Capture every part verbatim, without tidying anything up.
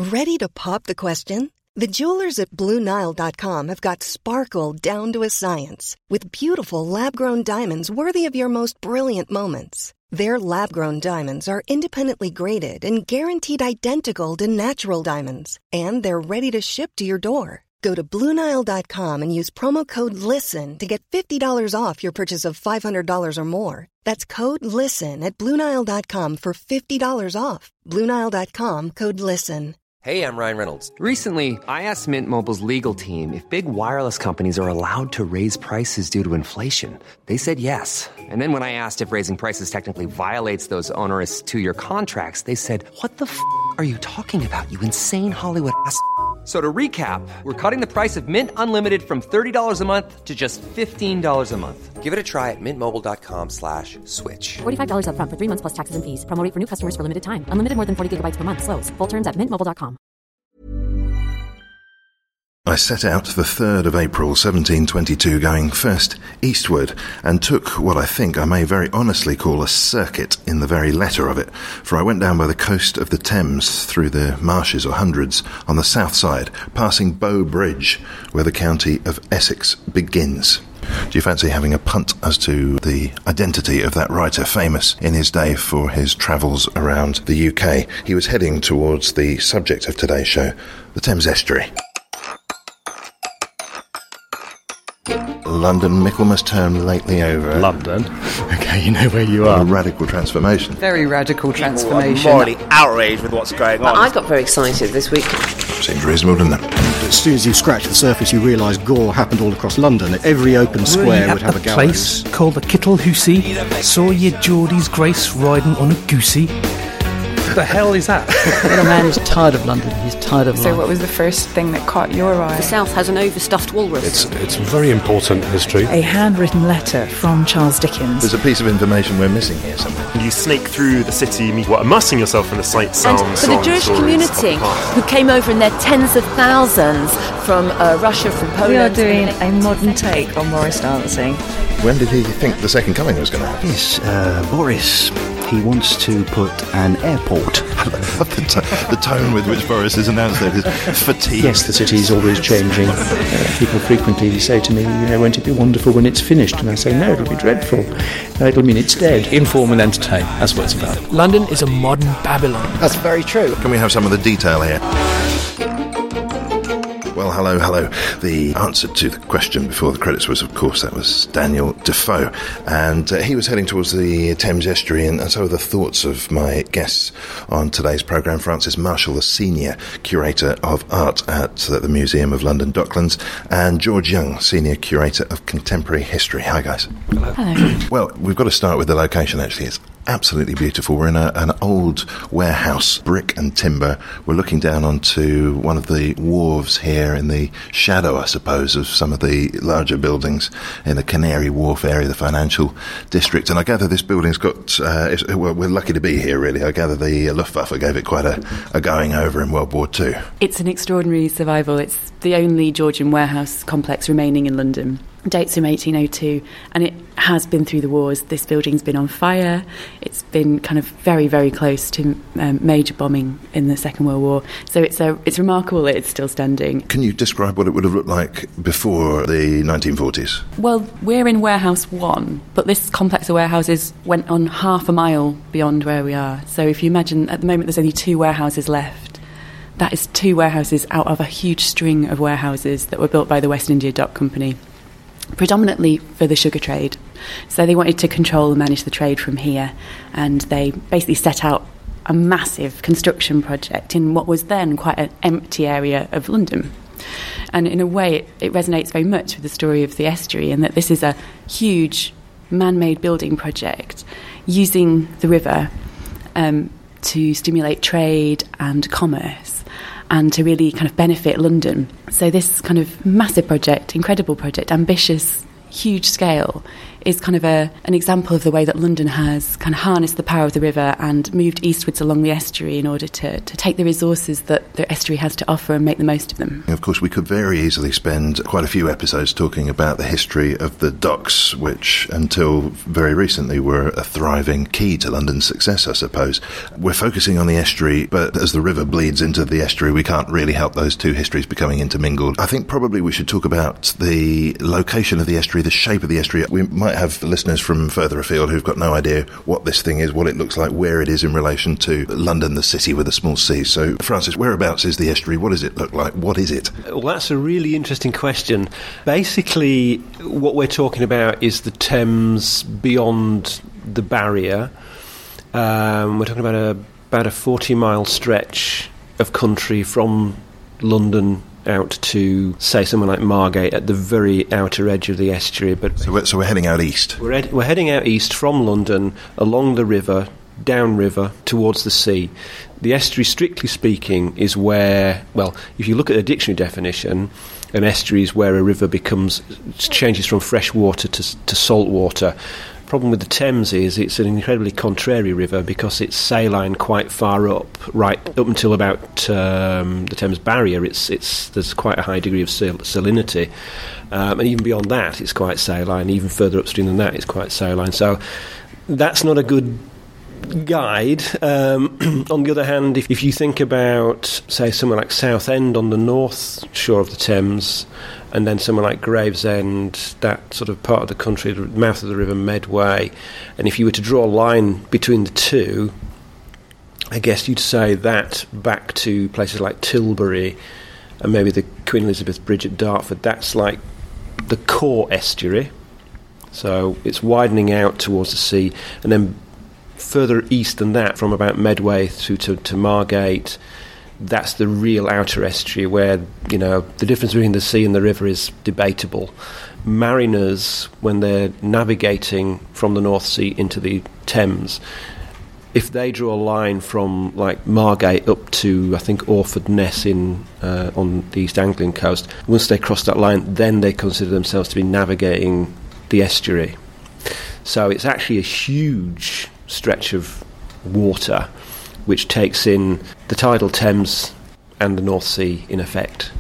Ready to pop the question? The jewelers at Blue Nile dot com have got sparkle down to a science with beautiful lab-grown diamonds worthy of your most brilliant moments. Their lab-grown diamonds are independently graded and guaranteed identical to natural diamonds, and they're ready to ship to your door. Go to Blue Nile dot com and use promo code LISTEN to get fifty dollars off your purchase of five hundred dollars or more. That's code LISTEN at Blue Nile dot com for fifty dollars off. Blue Nile dot com, code LISTEN. Hey, I'm Ryan Reynolds. Recently, I asked Mint Mobile's legal team if big wireless companies are allowed to raise prices due to inflation. They said yes. And then when I asked if raising prices technically violates those onerous two-year contracts, they said, what the f*** are you talking about, you insane Hollywood ass f- So to recap, we're cutting the price of Mint Unlimited from thirty dollars a month to just fifteen dollars a month. Give it a try at mintmobile.com slash switch. forty-five dollars up front for three months plus taxes and fees. Promo rate for new customers for limited time. Unlimited more than forty gigabytes per month. Slows full terms at mint mobile dot com. I set out the third of April seventeen twenty-two, going first eastward, and took what I think I may very honestly call a circuit in the very letter of it, for I went down by the coast of the Thames through the marshes or hundreds on the south side, passing Bow Bridge, where the county of Essex begins. Do you fancy having a punt as to the identity of that writer, famous in his day for his travels around the U K? He was heading towards the subject of today's show, the Thames Estuary. London, Michaelmas term lately over. London? Okay, you know where you are. A radical transformation. Very radical transformation. I'm morally outraged with what's going on. I got very excited this week. Seems reasonable, doesn't it? As soon as you scratch the surface, you realise gore happened all across London. Every open square would have a gallows. Place called the Kittle Hoosey. Saw your Geordie's Grace riding on a goosey. What the hell is that? Little man is tired of London. He's tired of London. So what was the first thing that caught your eye? The South has an overstuffed walrus. It's it's very important history. A handwritten letter from Charles Dickens. There's a piece of information we're missing here somewhere. You snake through the city, what, immersing yourself in the sights, sounds, and for the songs, Jewish stories community who came over in their tens of thousands from uh, Russia, from Poland. We are doing a modern take on Morris dancing. When did he think the second coming was going to happen? Yes, uh, Boris. He wants to put an airport. the, t- the tone with which Boris has announced that is fatigue. Yes, the city is always changing. Uh, people frequently say to me, you know, won't it be wonderful when it's finished? And I say, no, it'll be dreadful. No, it'll mean it's dead. Inform and entertain. That's what it's about. London is a modern Babylon. That's very true. Can we have some of the detail here? Well, hello, hello. The answer to the question before the credits was, of course, that was Daniel Defoe. And uh, he was heading towards the Thames Estuary, and, and so are the thoughts of my guests on today's programme. Francis Marshall, the Senior Curator of Art at uh, the Museum of London Docklands, and George Young, Senior Curator of Contemporary History. Hi, guys. Hello. Hello. Well, we've got to start with the location, actually. It's absolutely beautiful. We're in a, an old warehouse, brick and timber. We're looking down onto one of the wharves here in the shadow, I suppose, of some of the larger buildings in the Canary Wharf area, the financial district. And I gather this building's got, uh, it's, well, we're lucky to be here, really. I gather the Luftwaffe gave it quite a, a going over in World War Two. It's an extraordinary survival. It's the only Georgian warehouse complex remaining in London. Dates from eighteen oh two, and it has been through the wars. This building's been on fire. It's been kind of very, very close to um, major bombing in the Second World War. So it's a, it's remarkable that it's still standing. Can you describe what it would have looked like before the nineteen forties? Well, we're in Warehouse One, but this complex of warehouses went on half a mile beyond where we are. So if you imagine, at the moment there's only two warehouses left. That is two warehouses out of a huge string of warehouses that were built by the West India Dock Company, predominantly for the sugar trade. So they wanted to control and manage the trade from here, and they basically set out a massive construction project in what was then quite an empty area of London. And in a way it, it resonates very much with the story of the estuary, in that this is a huge man-made building project using the river um, to stimulate trade and commerce, and to really kind of benefit London. So this kind of massive project, incredible project, ambitious, huge scale, is kind of a, an example of the way that London has kind of harnessed the power of the river and moved eastwards along the estuary in order to, to take the resources that the estuary has to offer and make the most of them. Of course, we could very easily spend quite a few episodes talking about the history of the docks, which until very recently were a thriving key to London's success, I suppose. We're focusing on the estuary, but as the river bleeds into the estuary, we can't really help those two histories becoming intermingled. I think probably we should talk about the location of the estuary, the shape of the estuary. We might have listeners from further afield who've got no idea what this thing is, what it looks like, where it is in relation to London, the city with a small c. So, Francis, whereabouts is the estuary? What does it look like? What is it? Well, that's a really interesting question. Basically, what we're talking about is the Thames beyond the barrier. Um, we're talking about a about a forty-mile stretch of country from London out to, say, somewhere like Margate at the very outer edge of the estuary. But so we're, so we're heading out east. We're, ed- we're heading out east from London, along the river, downriver, towards the sea. The estuary, strictly speaking, is where, well, if you look at a dictionary definition, an estuary is where a river becomes, changes from fresh water to, to salt water. The problem with the Thames is it's an incredibly contrary river because it's saline quite far up, right up until about um, the Thames barrier. It's it's there's quite a high degree of sal- salinity, um, and even beyond that, it's quite saline. Even further upstream than that, it's quite saline. So that's not a good guide. Um, on the other hand, if, if you think about, say, somewhere like Southend on the north shore of the Thames, and then somewhere like Gravesend, that sort of part of the country, the mouth of the River Medway, and if you were to draw a line between the two, I guess you'd say that back to places like Tilbury and maybe the Queen Elizabeth Bridge at Dartford, that's like the core estuary. So it's widening out towards the sea, and then further east than that, from about Medway through to, to Margate, that's the real outer estuary where, you know, the difference between the sea and the river is debatable. Mariners, when they're navigating from the North Sea into the Thames, if they draw a line from like Margate up to, I think, Orford Ness in uh, on the East Anglian coast, once they cross that line, then they consider themselves to be navigating the estuary. So it's actually a huge stretch of water which takes in the tidal Thames and the North Sea in effect.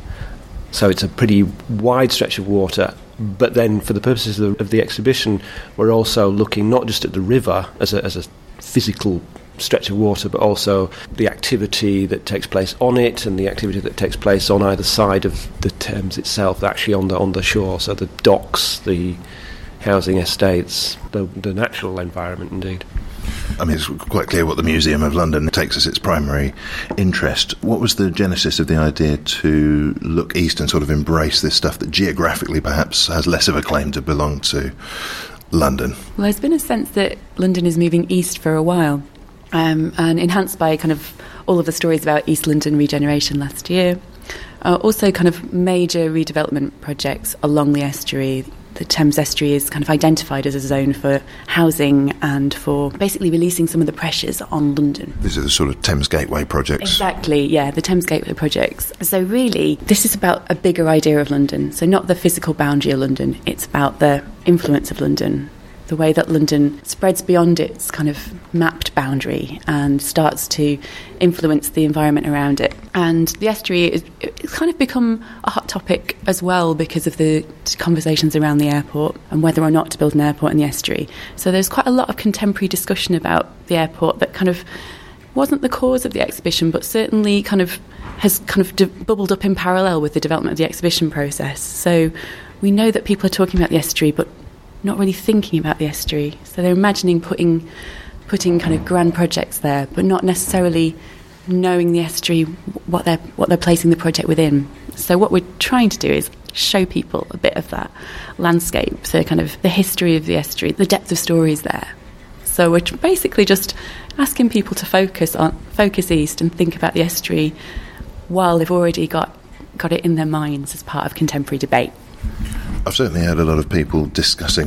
So it's a pretty wide stretch of water, but then for the purposes of the, of the exhibition, we're also looking not just at the river as a, as a physical stretch of water, but also the activity that takes place on it and the activity that takes place on either side of the Thames itself, actually on the on the shore. So the docks, the housing estates, the, the natural environment indeed. I mean, it's quite clear what the Museum of London takes as its primary interest. What was the genesis of the idea to look east and sort of embrace this stuff that geographically perhaps has less of a claim to belong to London? Well, there's been a sense that London is moving east for a while, um, and enhanced by kind of all of the stories about East London regeneration last year. Uh, also kind of major redevelopment projects along the estuary. The Thames estuary is kind of identified as a zone for housing and for basically releasing some of the pressures on London. These are the sort of Thames Gateway projects. Exactly, yeah, the Thames Gateway projects. So really, this is about a bigger idea of London. So not the physical boundary of London, it's about the influence of London, the way that London spreads beyond its kind of mapped boundary and starts to influence the environment around it. And the estuary is it's kind of become a hot topic as well because of the conversations around the airport and whether or not to build an airport in the estuary. So there's quite a lot of contemporary discussion about the airport that kind of wasn't the cause of the exhibition, but certainly kind of has kind of de- bubbled up in parallel with the development of the exhibition process. So we know that people are talking about the estuary, but not really thinking about the estuary. So they're imagining putting putting kind of grand projects there, but not necessarily knowing the estuary, what they're what they're placing the project within. So what we're trying to do is show people a bit of that landscape, so kind of the history of the estuary, the depth of stories there. So we're basically just asking people to focus on focus east and think about the estuary while they've already got got it in their minds as part of contemporary debate. I've certainly heard a lot of people discussing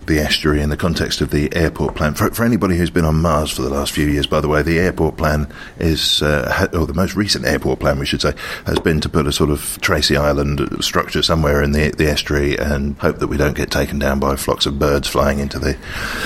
the estuary in the context of the airport plan. For, for anybody who's been on Mars for the last few years, by the way, the airport plan is, uh, ha- or the most recent airport plan, we should say, has been to put a sort of Tracy Island structure somewhere in the, the estuary and hope that we don't get taken down by flocks of birds flying into the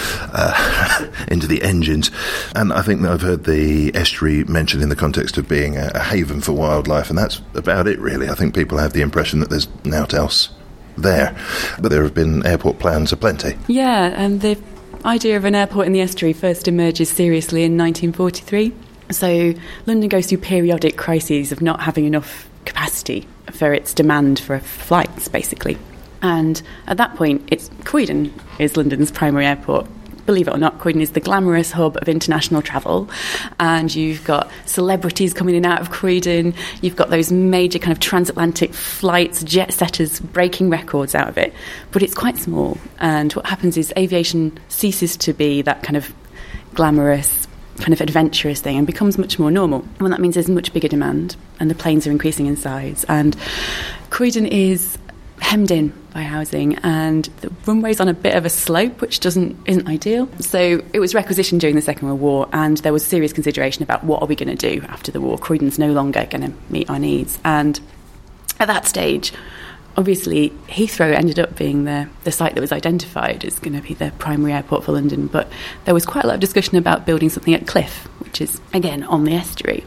uh, into the engines. And I think that I've heard the estuary mentioned in the context of being a, a haven for wildlife, and that's about it, really. I think people have the impression that there's naught else there, but there have been airport plans aplenty. Yeah, and the idea of an airport in the estuary first emerges seriously in nineteen forty-three. So London goes through periodic crises of not having enough capacity for its demand for flights, basically. And at that point, it's Croydon is London's primary airport. Believe it or not, Croydon is the glamorous hub of international travel, and you've got celebrities coming in and out of Croydon. You've got those major kind of transatlantic flights, jet setters breaking records out of it. But it's quite small, and what happens is aviation ceases to be that kind of glamorous, kind of adventurous thing and becomes much more normal. And what that means is much bigger demand, and the planes are increasing in size. And Croydon is hemmed in by housing, and the runway's on a bit of a slope, which doesn't isn't ideal. So it was requisitioned during the Second World War, and there was serious consideration about what are we going to do after the war. Croydon's no longer going to meet our needs. And at that stage, obviously, Heathrow ended up being the, the site that was identified as going to be the primary airport for London, but there was quite a lot of discussion about building something at Cliff, which is, again, on the estuary.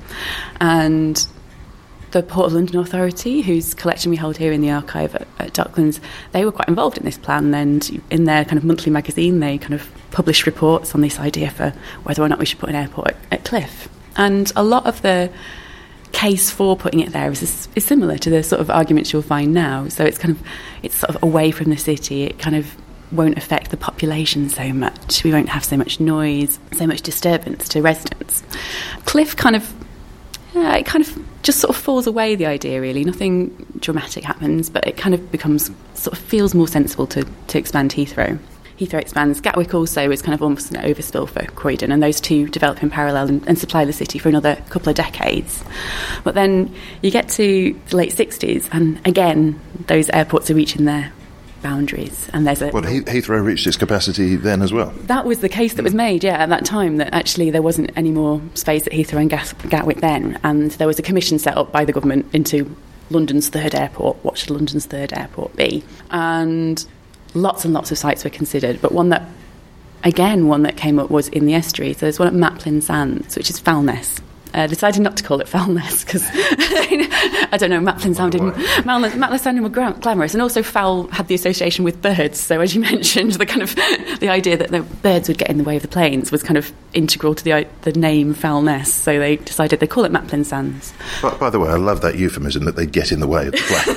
And the Port of London Authority, whose collection we hold here in the archive at, at Docklands, they were quite involved in this plan, and in their kind of monthly magazine they kind of published reports on this idea for whether or not we should put an airport at, at Cliff. And a lot of the case for putting it there is, is similar to the sort of arguments you'll find now. So it's kind of it's sort of away from the city. It kind of won't affect the population so much. We won't have so much noise, so much disturbance to residents. Cliff kind of Yeah, it kind of just sort of falls away, the idea, really. Nothing dramatic happens, but it kind of becomes, sort of feels more sensible to, to expand Heathrow. Heathrow expands. Gatwick also is kind of almost an overspill for Croydon, and those two develop in parallel and, and supply the city for another couple of decades. But then you get to the late sixties, and again, those airports are reaching their boundaries, and there's a well he- Heathrow reached its capacity then as well. That was the case that was made, yeah, at that time, that actually there wasn't any more space at Heathrow and Gas- Gatwick then, and there was a commission set up by the government into London's third airport. What should London's third airport be? And lots and lots of sites were considered, but one that again one that came up was in the estuary. So there's one at Maplin Sands, which is Foulness. Uh, decided not to call it Foulness because I don't know, Maplin sounded Maplin sounded more gra- glamorous, and also foul had the association with birds. So as you mentioned, the kind of the idea that the birds would get in the way of the planes was kind of integral to the the name Foulness. So they decided they call it Maplin Sands. By, by the way, I love that euphemism that they get in the way of the planes.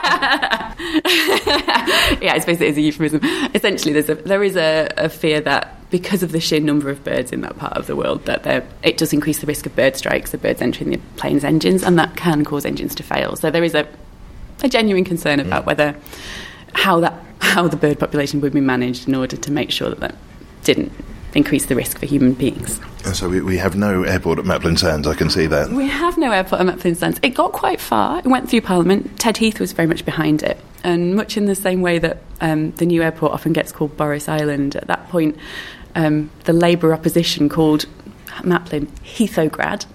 Yeah, I suppose it is a euphemism. Essentially, there's a, there is a, a fear that because of the sheer number of birds in that part of the world, that it does increase the risk of bird strikes, the birds entering the plane's engines, and that can cause engines to fail. So there is a, a genuine concern about mm. whether how that how the bird population would be managed in order to make sure that that didn't increase the risk for human beings. So we, we have no airport at Maplin Sands, I can see that. We have no airport at Maplin Sands. It got quite far. It went through Parliament. Ted Heath was very much behind it. And much in the same way that um, the new airport often gets called Boris Island, at that point um, the Labour opposition called Maplin Heathograd.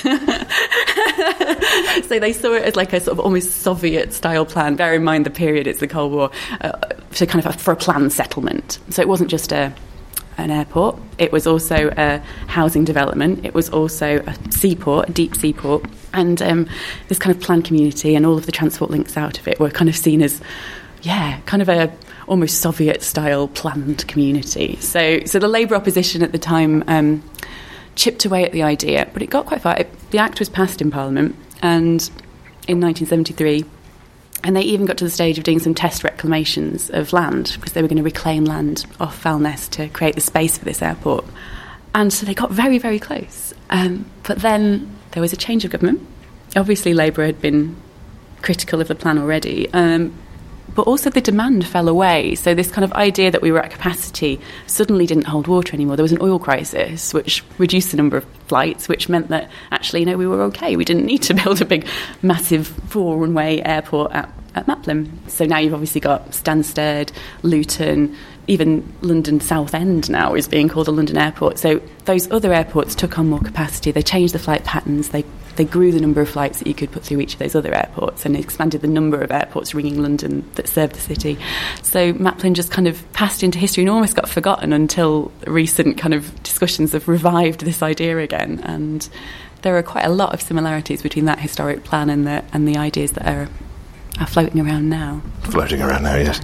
So they saw it as like a sort of almost Soviet-style plan. Bear in mind the period, it's the Cold War, uh, so kind of a, for a planned settlement. So it wasn't just a an airport, it was also a housing development, it was also a seaport, a deep seaport, and um, this kind of planned community and all of the transport links out of it were kind of seen as, yeah, kind of a almost Soviet-style planned community. So so the Labour opposition at the time um, chipped away at the idea, but it got quite far. It, the Act was passed in Parliament, and in nineteen seventy-three, and they even got to the stage of doing some test reclamations of land, because they were going to reclaim land off Foulness to create the space for this airport. And so they got very, very close. Um, but then there was a change of government. Obviously, Labour had been critical of the plan already, um, but also the demand fell away. So this kind of idea that we were at capacity suddenly didn't hold water anymore. There was an oil crisis, which reduced the number of flights, which meant that actually, you know, we were okay. We didn't need to build a big, massive four-runway airport at at Maplin. So now you've obviously got Stansted, Luton, even London Southend now is being called a London airport. So those other airports took on more capacity. They changed the flight patterns. They they grew the number of flights that you could put through each of those other airports and expanded the number of airports ringing London that served the city. So Maplin just kind of passed into history and almost got forgotten until recent kind of discussions have revived this idea again. And there are quite a lot of similarities between that historic plan and the and the ideas that are are floating around now. Floating around now, yes.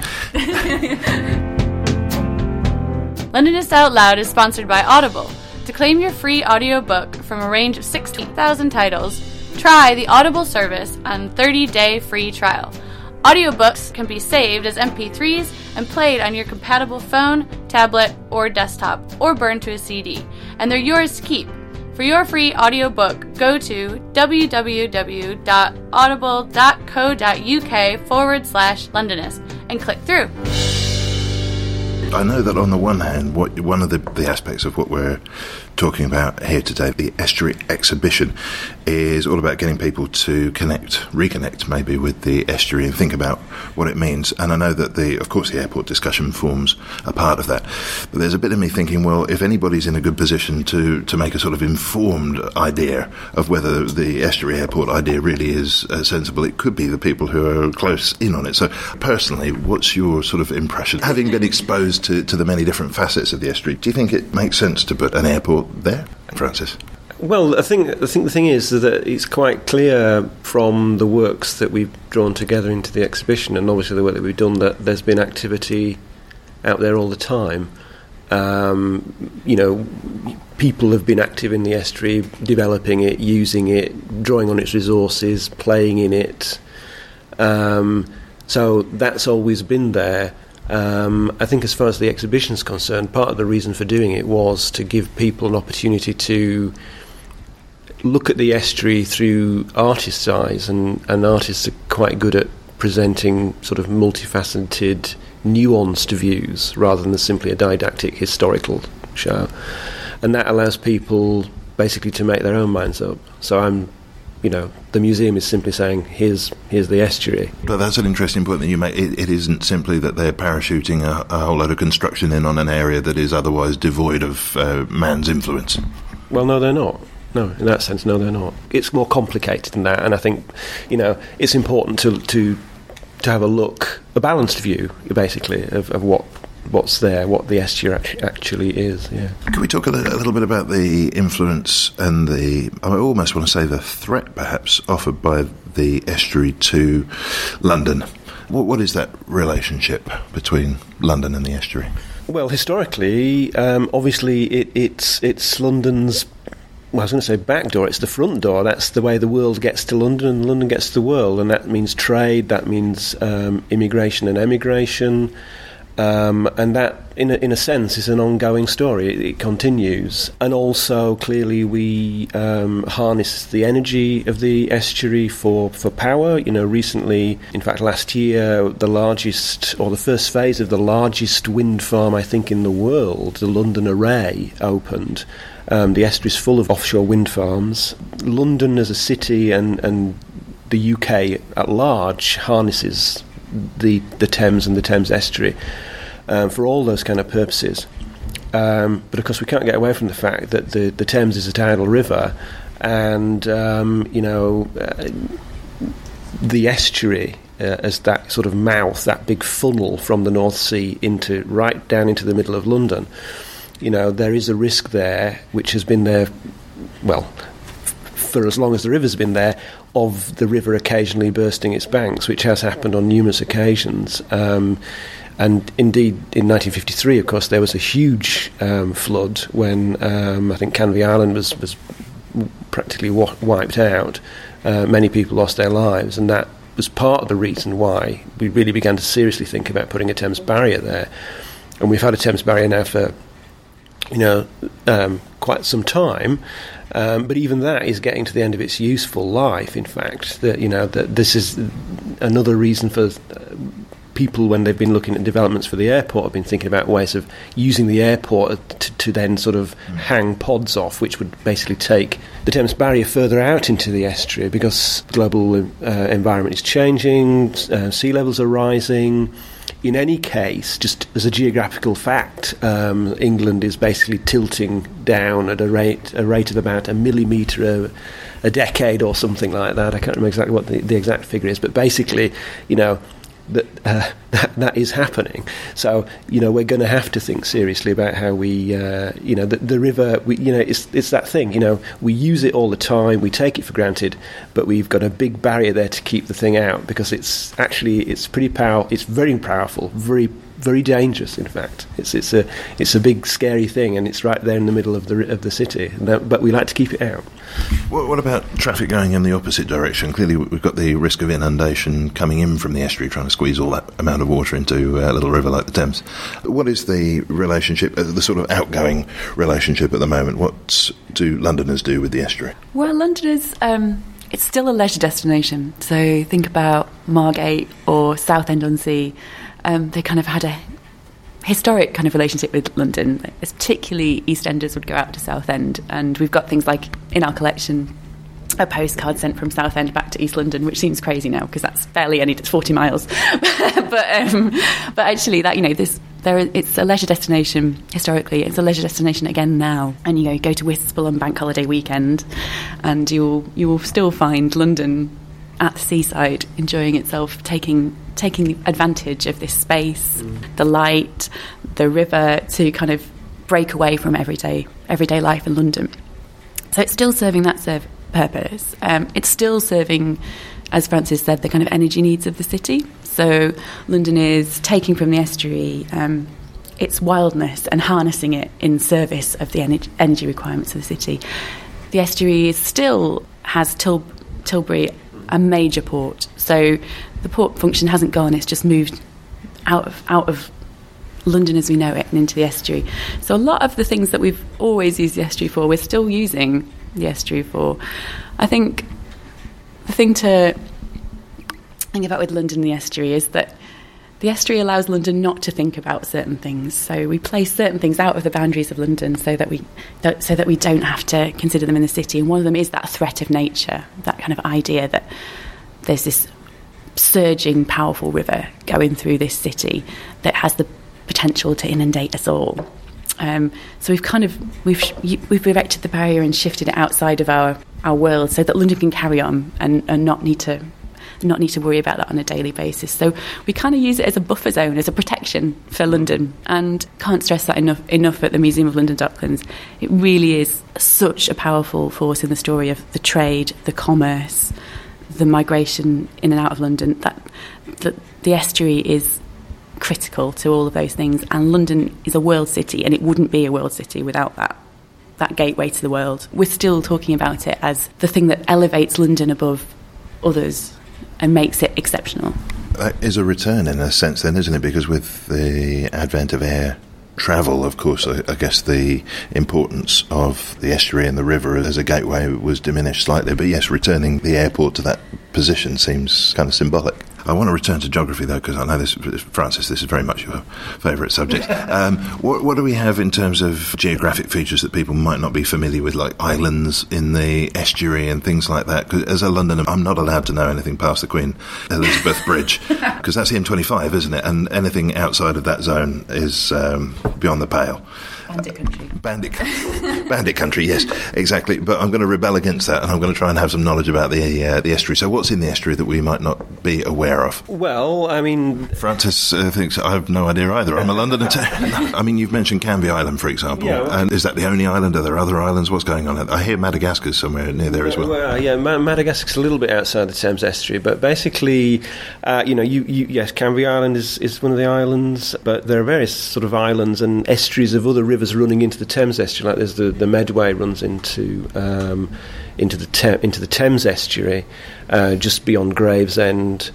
Londonist Out Loud is sponsored by Audible. To claim your free audiobook from a range of sixteen thousand titles, try the Audible service on thirty-day free trial. Audiobooks can be saved as M P threes and played on your compatible phone, tablet, or desktop, or burned to a C D, and they're yours to keep. For your free audiobook, go to www.audible.co.uk forward slash Londonist and click through. I know that on the one hand, what, one of the, the aspects of what we're talking about here today, the Estuary Exhibition, is all about getting people to connect, reconnect maybe with the estuary and think about what it means. And I know that, the, of course, the airport discussion forms a part of that. But there's a bit of me thinking, well, if anybody's in a good position to, to make a sort of informed idea of whether the estuary airport idea really is uh, sensible, it could be the people who are close in on it. So personally, what's your sort of impression? Having been exposed to, to the many different facets of the estuary, do you think it makes sense to put an airport there, Francis? Well, I think I think the thing is that it's quite clear from the works that we've drawn together into the exhibition, and obviously the work that we've done, that there's been activity out there all the time. Um, you know, people have been active in the estuary, developing it, using it, drawing on its resources, playing in it. Um, so that's always been there. Um, I think as far as the exhibition is concerned, part of the reason for doing it was to give people an opportunity to look at the estuary through artists' eyes, and, and artists are quite good at presenting sort of multifaceted, nuanced views rather than simply a didactic historical show. And that allows people basically to make their own minds up. So I'm You know, the museum is simply saying, here's here's the estuary. But that's an interesting point that you make. It, it isn't simply that they're parachuting a, a whole load of construction in on an area that is otherwise devoid of uh, man's influence. Well, no, they're not. No, in that sense, no, they're not. It's more complicated than that, and I think, you know, it's important to to to have a look, a balanced view, basically, of, of what what's there, what the estuary actually is. Yeah. Can we talk a little, a little bit about the influence and the, I almost want to say the threat, perhaps, offered by the estuary to London? What, what is that relationship between London and the estuary? Well, historically, um, obviously, it, it's it's London's, well, I was going to say back door, it's the front door. That's the way the world gets to London, and London gets to the world, and that means trade, that means um, immigration and emigration. Um, and that, in a, in a sense, is an ongoing story. It, it continues. And also, clearly, we um, harness the energy of the estuary for, for power. You know, recently, in fact, last year, the largest, or the first phase of the largest wind farm, I think, in the world, the London Array, opened. Um, the estuary is full of offshore wind farms. London as a city and, and the U K at large harnesses the the Thames and the Thames estuary um, for all those kind of purposes. Um, but of course, we can't get away from the fact that the, the Thames is a tidal river, and um, you know uh, the estuary uh, as that sort of mouth, that big funnel from the North Sea into right down into the middle of London. You know, there is a risk there, which has been there, well, f- for as long as the river's been there, of the river occasionally bursting its banks, which has happened on numerous occasions. Um, and indeed, in nineteen fifty-three, of course, there was a huge um, flood when um, I think Canvey Island was, was practically wa- wiped out. Uh, many people lost their lives, and that was part of the reason why we really began to seriously think about putting a Thames barrier there. And we've had a Thames barrier now for, you know, um, quite some time. Um, but even that is getting to the end of its useful life, in fact. That, you know, that this is another reason for uh, people, when they've been looking at developments for the airport, have been thinking about ways of using the airport to, to then sort of mm. hang pods off, which would basically take the Thames Barrier further out into the estuary, because the global uh, environment is changing, uh, sea levels are rising. In any case, just as a geographical fact, um, England is basically tilting down at a rate a rate of about a millimetre a, a decade or something like that. I can't remember exactly what the, the exact figure is, but basically, you know, that, uh, that that is happening. So, you know, we're going to have to think seriously about how we, uh, you know, the, the river, we, you know, it's it's that thing, you know, we use it all the time, we take it for granted, but we've got a big barrier there to keep the thing out, because it's actually, it's pretty powerful, it's very powerful, very very dangerous. In fact, it's it's a it's a big scary thing, and it's right there in the middle of the of the city. That, but we like to keep it out. What, what about traffic going in the opposite direction? Clearly, we've got the risk of inundation coming in from the estuary, trying to squeeze all that amount of water into a little river like the Thames. What is the relationship, uh, the sort of outgoing relationship at the moment? What do Londoners do with the estuary? Well, Londoners. Um It's still a leisure destination. So think about Margate or Southend-on-Sea. Um, they kind of had a historic kind of relationship with London. Particularly EastEnders would go out to Southend, and we've got things like in our collection a postcard sent from Southend back to East London, which seems crazy now because that's barely any, it's forty miles. but um, but actually, that you know this. There, it's a leisure destination historically. It's a leisure destination again now. And you know, go to Whitstable on Bank Holiday weekend, and you'll you will still find London at the seaside enjoying itself, taking taking advantage of this space, mm. the light, the river, to kind of break away from everyday everyday life in London. So it's still serving that serve purpose. Um, it's still serving, as Francis said, the kind of energy needs of the city. So London is taking from the estuary um, its wildness and harnessing it in service of the ener- energy requirements of the city. The estuary is still has Til- Tilbury a major port. So the port function hasn't gone, it's just moved out of out of London as we know it and into the estuary. So a lot of the things that we've always used the estuary for, we're still using the estuary for. I think the thing to think about with London and the estuary is that the estuary allows London not to think about certain things. So we place certain things out of the boundaries of London so that we that, so that we don't have to consider them in the city. And one of them is that threat of nature, that kind of idea that there's this surging, powerful river going through this city that has the potential to inundate us all. Um, so we've kind of we've we've erected the barrier and shifted it outside of our, our world so that London can carry on and, and not need to not need to worry about that on a daily basis. So we kind of use it as a buffer zone, as a protection for London, and can't stress that enough enough at the Museum of London Docklands. It really is such a powerful force in the story of the trade, the commerce, the migration in and out of London. That the, the estuary is critical to all of those things, and London is a world city, and it wouldn't be a world city without that that gateway to the world. We're still talking about it as the thing that elevates London above others and makes it exceptional. That is a return in a sense then, isn't it? Because with the advent of air travel, of course, I, I guess the importance of the estuary and the river as a gateway was diminished slightly. But yes, returning the airport to that position seems kind of symbolic. I want to return to geography, though, because I know this, Francis, this is very much your favourite subject. Um, what, what do we have in terms of geographic features that people might not be familiar with, like islands in the estuary and things like that? Because as a Londoner, I'm not allowed to know anything past the Queen Elizabeth Bridge, because that's the M twenty-five, isn't it? And anything outside of that zone is um, beyond the pale. Bandit country. Bandit country. Bandit country, yes, exactly. But I'm going to rebel against that, and I'm going to try and have some knowledge about the uh, the estuary. So what's in the estuary that we might not be aware of? Well, I mean... Francis uh, thinks I have no idea either. I'm a Londoner too. I mean, you've mentioned Canvey Island, for example. Yeah, well, and is that the only island? Are there other islands? What's going on? I hear Madagascar's somewhere near there as well. Well, yeah, Ma- Madagascar's a little bit outside the Thames estuary, but basically, uh, you know, you, you, yes, Canvey Island is, is one of the islands, but there are various sort of islands and estuaries of other rivers running into the Thames estuary. Like there's the, the Medway runs into um, into the te- into the Thames estuary, uh, just beyond Gravesend.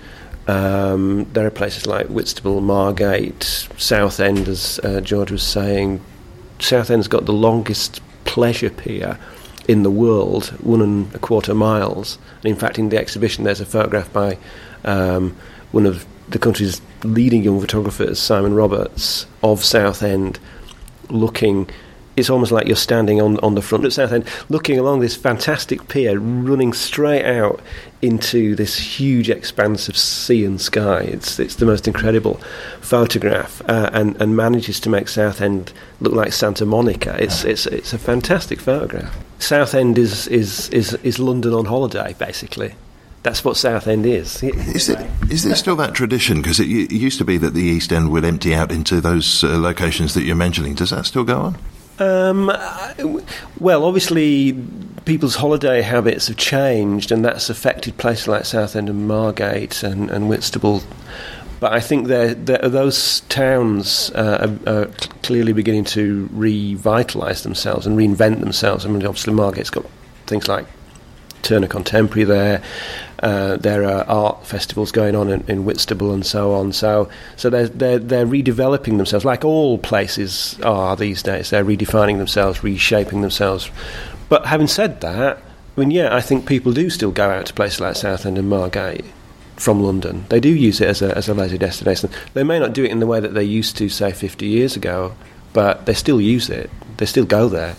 Um, there are places like Whitstable, Margate, Southend, as uh, George was saying. Southend's got the longest pleasure pier in the world, one and a quarter miles. And in fact, in the exhibition, there's a photograph by um, one of the country's leading young photographers, Simon Roberts, of Southend, looking... It's almost like you're standing on, on the front of Southend, looking along this fantastic pier, running straight out into this huge expanse of sea and sky. It's it's the most incredible photograph, uh, and and manages to make Southend look like Santa Monica. It's it's it's a fantastic photograph. Southend is is is, is London on holiday, basically. That's what Southend is. Is there, is there still that tradition? Because it, it used to be that the East End would empty out into those uh, locations that you're mentioning. Does that still go on? Um, well, obviously, people's holiday habits have changed, and that's affected places like Southend and Margate and, and Whitstable. But I think they're, they're, those towns uh, are, are clearly beginning to revitalise themselves and reinvent themselves. I mean, obviously, Margate's got things like Turner Contemporary there. Uh, there are art festivals going on in, in Whitstable and so on. So, so they're, they're they're redeveloping themselves, like all places are these days. They're redefining themselves, reshaping themselves. But having said that, I mean, yeah, I think people do still go out to places like Southend and Margate from London. They do use it as a as a leisure destination. They may not do it in the way that they used to, say, fifty years ago, but they still use it. They still go there.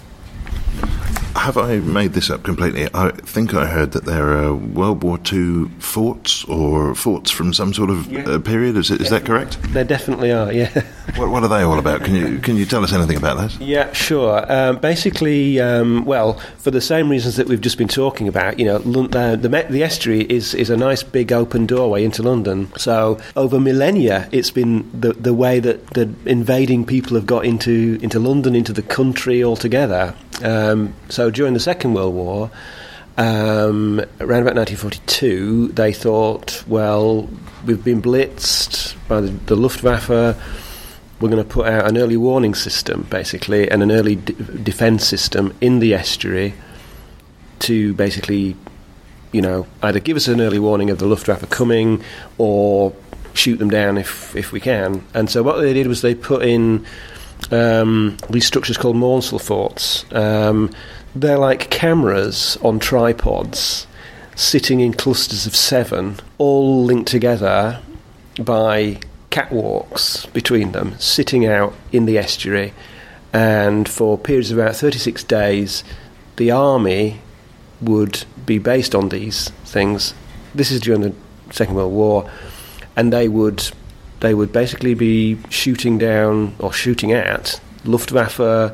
Have I made this up completely? I think I heard that there are World War Two forts, or forts from some sort of yeah. uh, period. Is, it, is that correct? There definitely are, yeah. What, what are they all about? Can you can you tell us anything about that? Yeah, sure. Um, basically, um, well, for the same reasons that we've just been talking about, you know, uh, the, the estuary is, is a nice big open doorway into London. So over millennia, it's been the the way that the invading people have got into, into London, into the country altogether. Um, so during the Second World War, um, around about nineteen forty-two, they thought, well, we've been blitzed by the, the Luftwaffe. We're going to put out an early warning system, basically, and an early d- defence system in the estuary to basically, you know, either give us an early warning of the Luftwaffe coming or shoot them down if, if we can. And so what they did was they put in Um, these structures called Maunsell forts. Um, they're like cameras on tripods, sitting in clusters of seven, all linked together by catwalks between them, sitting out in the estuary. And for periods of about thirty-six days, the army would be based on these things. This is during the Second World War, and they would... They would basically be shooting down or shooting at Luftwaffe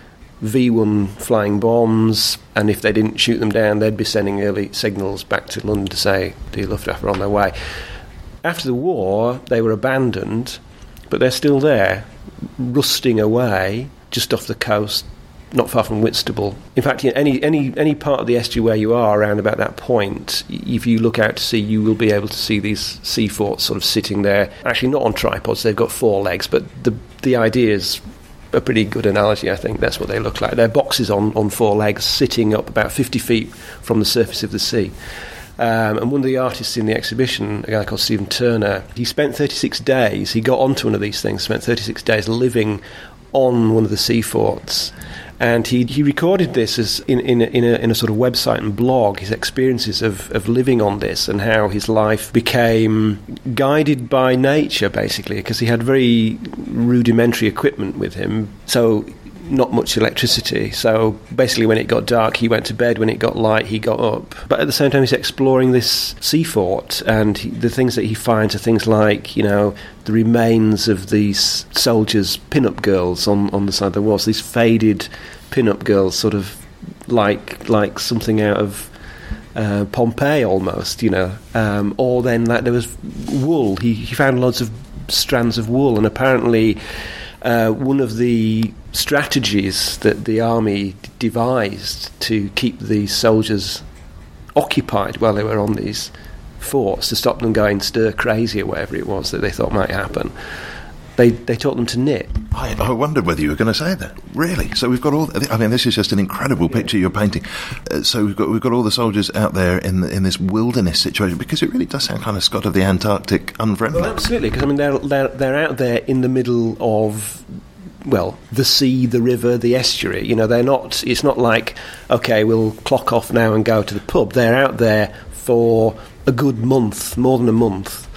V one flying bombs, and if they didn't shoot them down, they'd be sending early signals back to London to say the Luftwaffe are on their way. After the war, they were abandoned, but they're still there, rusting away just off the coast, not far from Whitstable. In fact, you know, any any any part of the estuary where you are around about that point, if you look out to sea, you will be able to see these sea forts sort of sitting there. Actually, not on tripods; they've got four legs, but the the idea is a pretty good analogy. I think that's what they look like. They're boxes on, on four legs, sitting up about fifty feet from the surface of the sea. Um, and one of the artists in the exhibition, a guy called Stephen Turner, he spent thirty-six days. He got onto one of these things, spent thirty-six days living on one of the sea forts. And he he recorded this as in in a, in a in a sort of website and blog, his experiences of, of living on this and how his life became guided by nature, basically, because he had very rudimentary equipment with him, so not much electricity. So basically, when it got dark, he went to bed. When it got light, he got up. But at the same time, he's exploring this sea fort, and he, the things that he finds are things like, you know, the remains of these soldiers' pin-up girls on, on the side of the walls, these faded pin-up girls, sort of like like something out of uh, Pompeii almost, you know. Um, or then like, there was wool. He, he found lots of strands of wool, and apparently uh, one of the strategies that the army devised to keep the soldiers occupied while they were on these forts, to stop them going stir crazy or whatever it was that they thought might happen, they they taught them to knit. I, I wondered whether you were going to say that. Really? So we've got all. I mean, this is just an incredible picture you're painting. Uh, so we've got we've got all the soldiers out there in the, in this wilderness situation, because it really does sound kind of Scott of the Antarctic unfriendly. Well, absolutely, because I mean they're they're they're out there in the middle of, well, the sea, the river, the estuary. You know, they're not. It's not like, okay, we'll clock off now and go to the pub. They're out there for a good month, more than a month,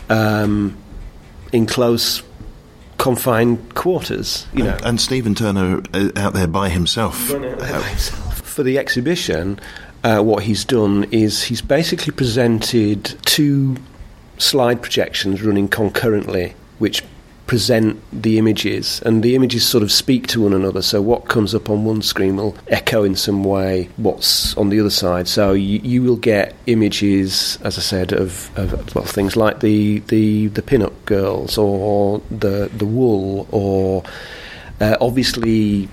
um, in close, confined quarters. You know, and, and Stephen Turner uh, out there by himself. Out there by himself. For the exhibition, uh, what he's done is he's basically presented two slide projections running concurrently, which present the images, and the images sort of speak to one another. So what comes up on one screen will echo in some way what's on the other side. So you, you will get images, as I said, of, of well, things like the, the, the pin-up girls, or the the wool, or uh, obviously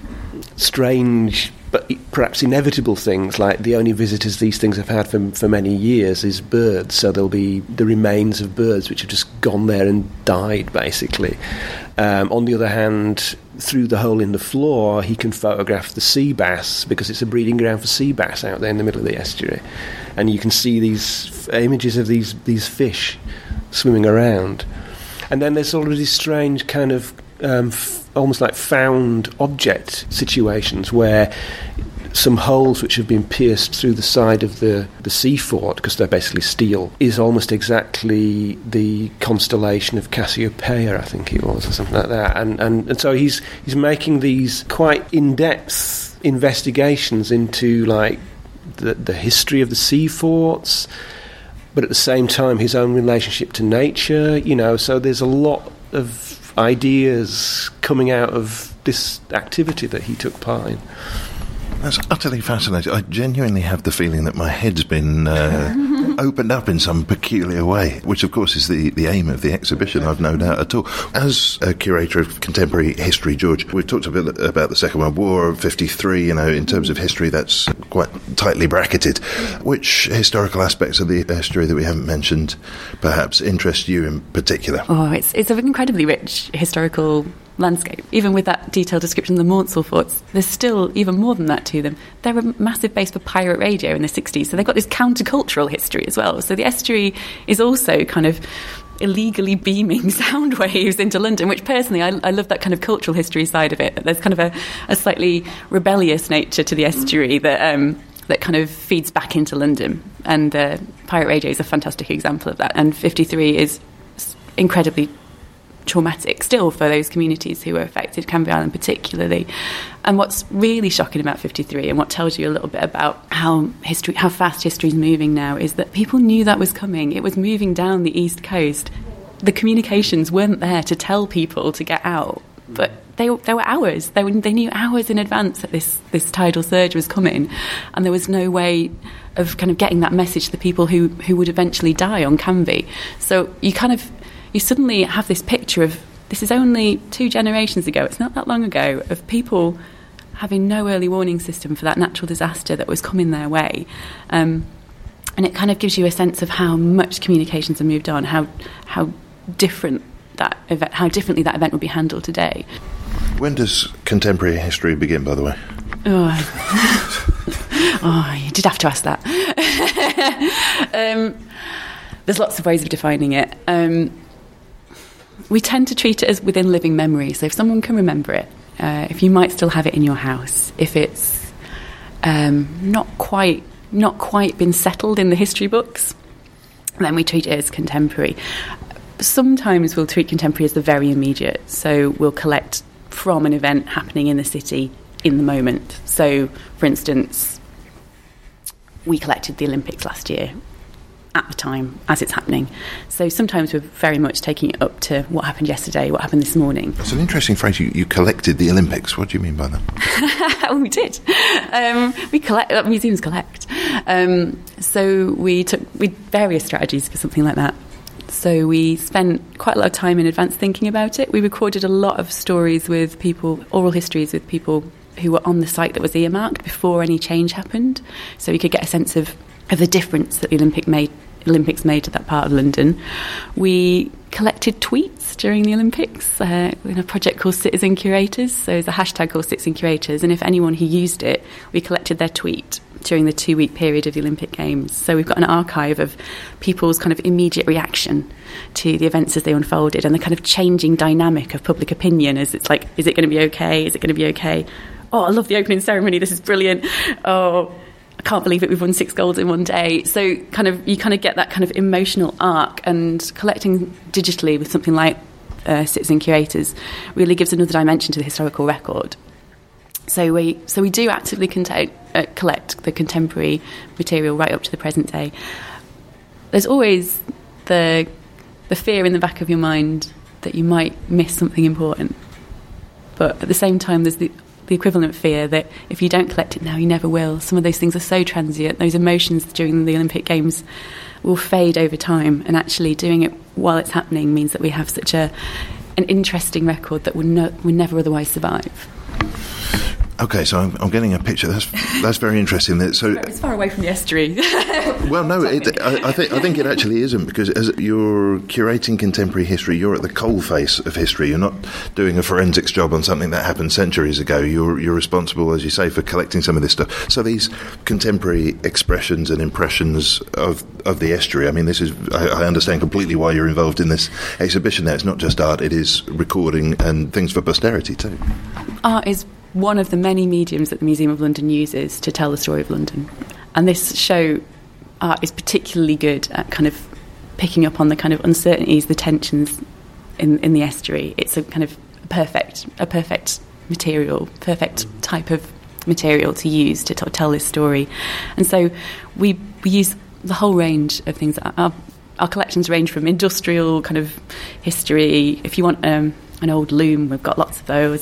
strange but perhaps inevitable things, like the only visitors these things have had for, for many years is birds, so there'll be the remains of birds which have just gone there and died, basically. Um, on the other hand, through the hole in the floor, he can photograph the sea bass, because it's a breeding ground for sea bass out there in the middle of the estuary. And you can see these f- images of these, these fish swimming around. And then there's all of these strange kind of um, f- almost like found object situations, where some holes which have been pierced through the side of the, the sea fort, because they're basically steel, is almost exactly the constellation of Cassiopeia, I think it was, or something like that. And, and, and so he's he's making these quite in-depth investigations into, like, the, the history of the sea forts, but at the same time his own relationship to nature, you know, so there's a lot of ideas coming out of this activity that he took part in. That's utterly fascinating. I genuinely have the feeling that my head's been uh, opened up in some peculiar way, which of course is the, the aim of the exhibition, I've no doubt at all. As a curator of contemporary history, George, we've talked a bit about the Second World War, fifty-three, you know, in terms of history that's quite tightly bracketed. Which historical aspects of the estuary that we haven't mentioned perhaps interest you in particular? Oh, it's, it's an incredibly rich historical landscape. Even with that detailed description of the Maunsell forts, there's still even more than that to them. They're a massive base for pirate radio in the sixties, so they've got this countercultural history as well. So the estuary is also kind of illegally beaming sound waves into London, which personally I, I love that kind of cultural history side of it. There's kind of a, a slightly rebellious nature to the estuary that um, that kind of feeds back into London, and uh, pirate radio is a fantastic example of that. And fifty-three is incredibly traumatic still for those communities who were affected, Canvey Island particularly. And what's really shocking about fifty-three, and what tells you a little bit about how history, how fast history is moving now, is that people knew that was coming. It was moving down the east coast. The communications weren't there to tell people to get out, but they there were hours. They, were, they knew hours in advance that this, this tidal surge was coming, and there was no way of kind of getting that message to the people who, who would eventually die on Canvey. So you kind of you suddenly have this picture of, this is only two generations ago, it's not that long ago, of people having no early warning system for that natural disaster that was coming their way. Um, and it kind of gives you a sense of how much communications have moved on, how how different that event, how differently that event would be handled today. When does contemporary history begin, by the way? Oh, oh you did have to ask that. um, there's lots of ways of defining it. Um, we tend to treat it as within living memory. So if someone can remember it, uh, if you might still have it in your house, if it's um, not quite not quite been settled in the history books, then we treat it as contemporary. Sometimes we'll treat contemporary as the very immediate. So we'll collect from an event happening in the city in the moment. So, for instance, we collected the Olympics last year at the time as it's happening. So sometimes we're very much taking it up to what happened yesterday, what happened this morning. That's an interesting phrase. You, you collected the Olympics. What do you mean by that? we did. Um, we collect. Uh, museums collect. Um, so we took we various strategies for something like that. So we spent quite a lot of time in advance thinking about it. We recorded a lot of stories with people, oral histories with people who were on the site that was earmarked before any change happened, so we could get a sense of, of the difference that the Olympic made, Olympics made to that part of London. We collected tweets during the Olympics uh, in a project called Citizen Curators. So there's a hashtag called Citizen Curators, and if anyone who used it, we collected their tweet during the two-week period of the Olympic Games. So we've got an archive of people's kind of immediate reaction to the events as they unfolded, and the kind of changing dynamic of public opinion as it's like, is it going to be okay? Is it going to be okay? Oh, I love the opening ceremony. This is brilliant. Oh, can't believe it, we've won six goals in one day. So kind of you kind of get that kind of emotional arc, and collecting digitally with something like uh, Citizen Curators really gives another dimension to the historical record. So we so we do actively contain, uh, collect the contemporary material right up to the present day. There's always the the fear in the back of your mind that you might miss something important, but at the same time there's the the equivalent fear that if you don't collect it now, you never will. Some of those things are so transient. Those emotions during the Olympic Games will fade over time, and actually doing it while it's happening means that we have such a an interesting record that would, no, would never otherwise survive. Okay, so I'm, I'm getting a picture. That's that's very interesting. That so it's far away from the estuary. Well, no, it, I, I think I think it actually isn't, because as you're curating contemporary history, you're at the coalface of history. You're not doing a forensics job on something that happened centuries ago. You're you're responsible, as you say, for collecting some of this stuff. So these contemporary expressions and impressions of of the estuary. I mean, this is I, I understand completely why you're involved in this exhibition. There, it's not just art; it is recording and things for posterity too. Art is one of the many mediums that the Museum of London uses to tell the story of London. And this show, art is particularly good at kind of picking up on the kind of uncertainties, the tensions in, in the estuary. It's a kind of perfect, a perfect material, perfect type of material to use to t- tell this story. And so we we use the whole range of things. Our, our collections range from industrial kind of history. If you want um, an old loom, we've got lots of those.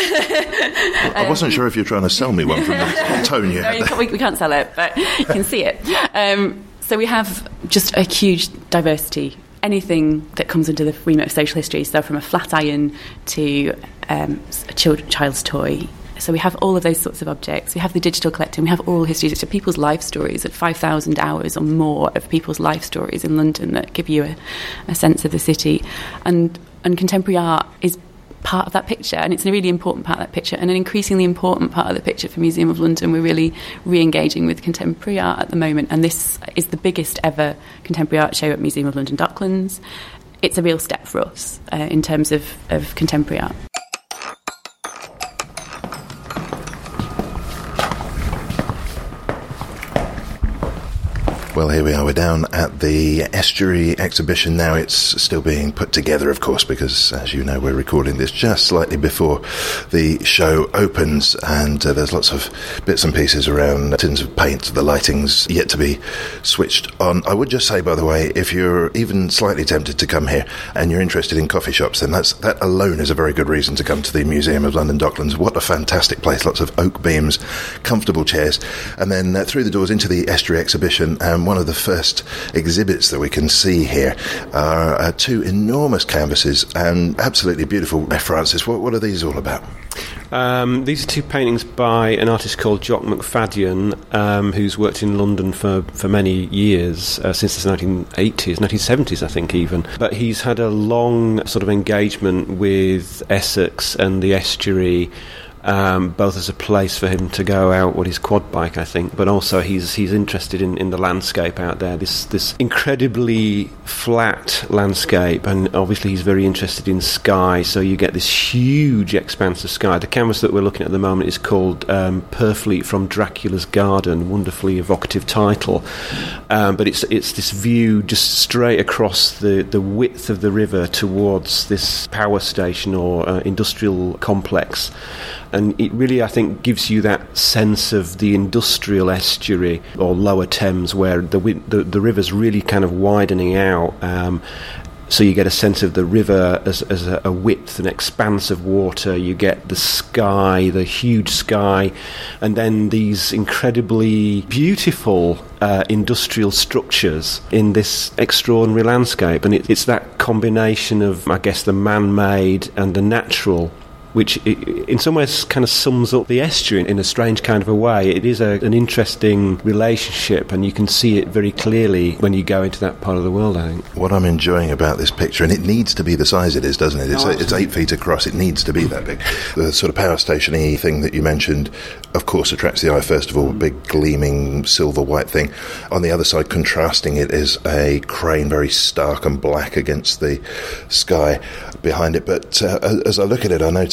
I wasn't sure if you're trying to sell me one from the tone you had. No, we, we can't sell it, but you can see it. Um, so we have just a huge diversity. Anything that comes under the remit of social history, so from a flat iron to um, a child, child's toy. So we have all of those sorts of objects. We have the digital collecting. We have oral histories. It's people's life stories at five thousand hours or more of people's life stories in London that give you a, a sense of the city. And and contemporary art is part of that picture, and it's a really important part of that picture, and an increasingly important part of the picture for Museum of London. We're really re-engaging with contemporary art at the moment, and this is the biggest ever contemporary art show at Museum of London Docklands. It's a real step for us uh, in terms of, of contemporary art. Well, here we are. We're down at the Estuary exhibition now. It's still being put together, of course, because, as you know, we're recording this just slightly before the show opens, and uh, there's lots of bits and pieces around, tins of paint, the lighting's yet to be switched on. I would just say, by the way, if you're even slightly tempted to come here and you're interested in coffee shops, then that's that alone is a very good reason to come to the Museum of London Docklands. What a fantastic place. Lots of oak beams, comfortable chairs, and then uh, through the doors into the Estuary exhibition. Um, one of the first exhibits that we can see here are uh, two enormous canvases and absolutely beautiful. Francis, what, what are these all about? Um, these are two paintings by an artist called Jock McFadden, um, who's worked in London for, for many years, uh, since the nineteen eighties, nineteen seventies I think even. But he's had a long sort of engagement with Essex and the estuary, Um, both as a place for him to go out with his quad bike, I think, but also he's he's interested in, in the landscape out there, this this incredibly flat landscape, and obviously he's very interested in sky, so you get this huge expanse of sky. The canvas that we're looking at at the moment is called um, Purfleet from Dracula's Garden, wonderfully evocative title, um, but it's it's this view just straight across the, the width of the river towards this power station or uh, industrial complex. And it really, I think, gives you that sense of the industrial estuary or lower Thames, where the the, the river's really kind of widening out. Um, so you get a sense of the river as, as a, a width, an expanse of water. You get the sky, the huge sky, and then these incredibly beautiful uh, industrial structures in this extraordinary landscape. And it, it's that combination of, I guess, the man-made and the natural, which in some ways kind of sums up the estuary in a strange kind of a way. It is a, an interesting relationship, and you can see it very clearly when you go into that part of the world, I think. What I'm enjoying about this picture, and it needs to be the size it is, doesn't it? It's, oh, it's eight feet across. It needs to be that big. The sort of power station-y thing that you mentioned, of course, attracts the eye, first of all, a big gleaming silver-white thing. On the other side, contrasting it, is a crane, very stark and black against the sky behind it. But uh, as I look at it, I notice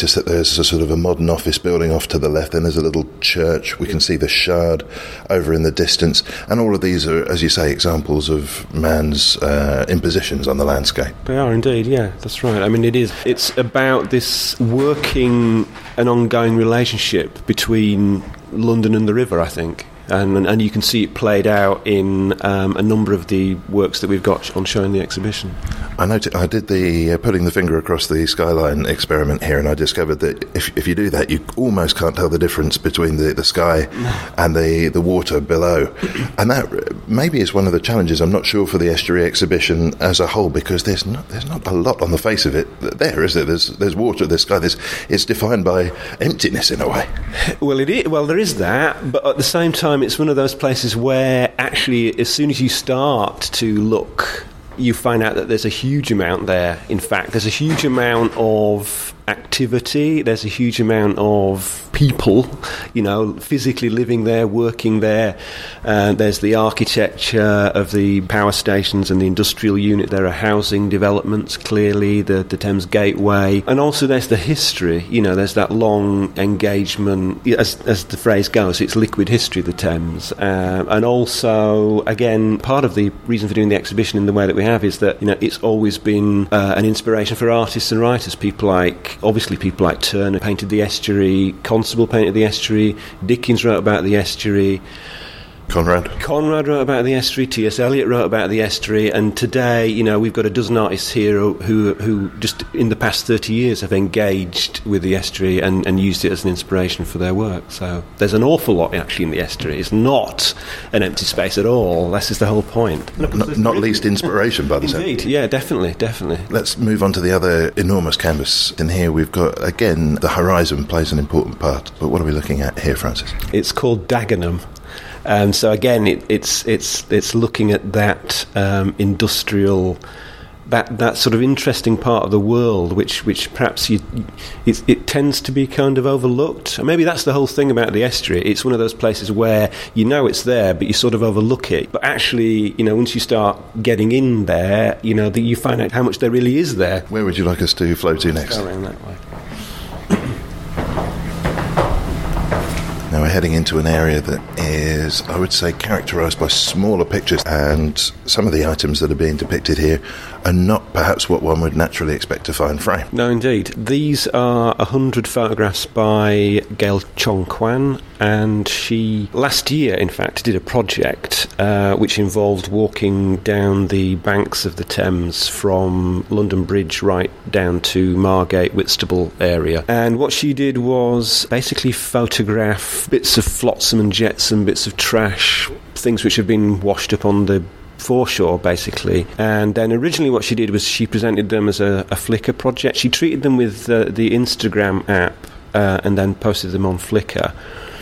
notice that there's a sort of a modern office building off to the left, and there's a little church. We can see the Shard over in the distance, and all of these are, as you say, examples of man's uh, impositions on the landscape. They are indeed, yeah, that's right. I mean, it is. It's about this working and ongoing relationship between London and the river, I think. And, and you can see it played out in um, a number of the works that we've got on show in the exhibition. I noted, I did the uh, putting the finger across the skyline experiment here, and I discovered that if, if you do that, you almost can't tell the difference between the, the sky and the, the water below. And that maybe is one of the challenges. I'm not sure for the estuary exhibition as a whole, because there's not there's not a lot on the face of it there, is there? There's there's water, there's sky. There's, it's defined by emptiness in a way. Well, it is, well, there is that, but at the same time, it's one of those places where actually, as soon as you start to look, you find out that there's a huge amount there. In fact, there's a huge amount of activity, there's a huge amount of people, you know, physically living there, working there. Uh, there's the architecture of the power stations and the industrial unit. There are housing developments, clearly, the, the Thames Gateway. And also there's the history, you know, there's that long engagement, as, as the phrase goes, it's liquid history, the Thames. Uh, and also, again, part of the reason for doing the exhibition in the way that we have is that, you know, it's always been uh, an inspiration for artists and writers, people like obviously people like Turner painted the estuary, Constable painted the estuary, Dickens wrote about the estuary, Conrad. Conrad wrote about the estuary, T S Eliot wrote about the estuary, and today, you know, we've got a dozen artists here who, who just in the past thirty years have engaged with the estuary and, and used it as an inspiration for their work. So there's an awful lot actually in the estuary. It's not an empty space at all. This is the whole point. Not, not, not least inspiration by the sound. Indeed, yeah, definitely, definitely. Let's move on to the other enormous canvas. In here we've got, again, the horizon plays an important part. But what are we looking at here, Francis? It's called Dagenham. And so again, it, it's it's it's looking at that um, industrial, that that sort of interesting part of the world, which which perhaps you, it, it tends to be kind of overlooked. And maybe that's the whole thing about the estuary. It's one of those places where you know it's there, but you sort of overlook it. But actually, you know, once you start getting in there, you know, that you find out how much there really is there. Where would you like us to flow to next? Go around that way. Now we're heading into an area that is, I would say, characterised by smaller pictures, and some of the items that are being depicted here are not perhaps what one would naturally expect to find framed. No, indeed. These are a hundred photographs by Gail Chong Kwan, and she, last year, in fact, did a project uh, which involved walking down the banks of the Thames from London Bridge right down to Margate, Whitstable area. And what she did was basically photograph bits of flotsam and jetsam, bits of trash, things which have been washed up on the foreshore, basically. And then originally what she did was she presented them as a, a Flickr project. She treated them with uh, the Instagram app uh, and then posted them on Flickr.